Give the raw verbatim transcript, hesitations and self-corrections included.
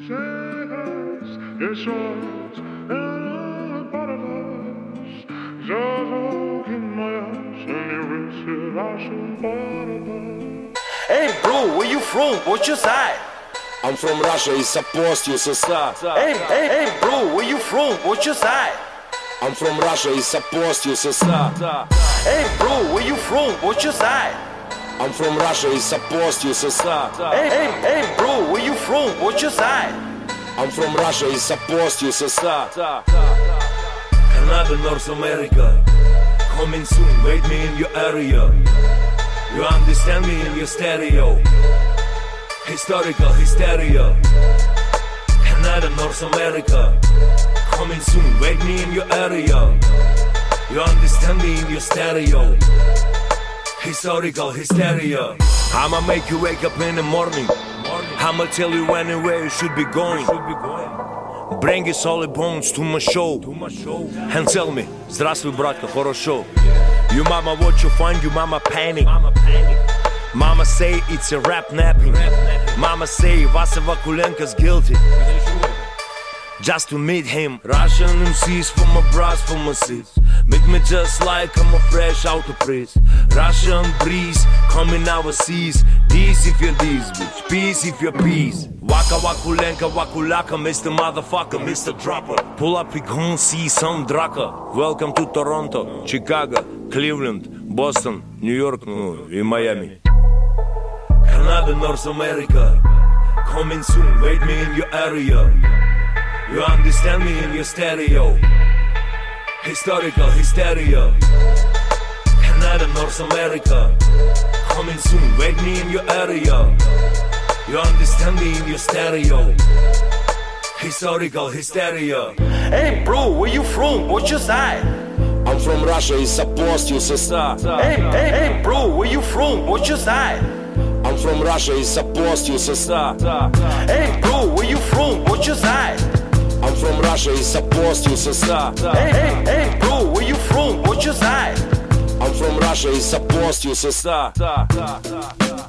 Hey bro, where you from? What's your side? I'm from Russia, it's a post U S S R. Hey, hey, hey bro, where you from? What's your side? I'm from Russia, it's a post U S S R. Hey bro, where you from? What's your side? I'm from Russia, it's a post U S S R. Hey, hey, hey bro, where you from? What's your side? I'm from Russia, it's a post U S S R. Canada, North America, coming soon, wait me in your area. You understand me in your stereo. Historical hysteria. Canada, North America, coming soon, wait me in your area. You understand me in your stereo. Historical hysteria. I'ma make you wake up in the morning. I'ma tell you when and where you should be going. Bring your solid bones to my show and tell me, здравствуй, братка, хорошо. You mama what you find, you mama panic. Mama say it's a rap napping. Mama say Vasa Vakulenka's guilty. Just to meet him. Russian M Cs for my bras, for my sis. Make me just like I'm a fresh out of press. Russian breeze coming overseas. This if you're this bitch, peace if you're peace. Waka Vakulenka, Vakulaka, Mister Motherfucker, Mister Dropper. Pull up, we gon' see some draka. Welcome to Toronto, Chicago, Cleveland, Boston, New York, no, in Miami. Canada, North America, coming soon, wait me in your area. You understand me in your stereo. Historical hysteria. Canada, North America, coming soon, wait me in your area. You understand me in your stereo. Historical hysteria. Hey bro, where you from? What's your side? I'm from Russia, it's a post U S S R. Hey, hey, hey bro, where you from? What's your side? I'm from Russia, it's a post U S S R. Hey bro, where you from? What's your side? I'm from Russia, it's a post U S S R. Hey, hey, hey bro, where you from? What's your side? I'm from Russia, it's a post U S S R.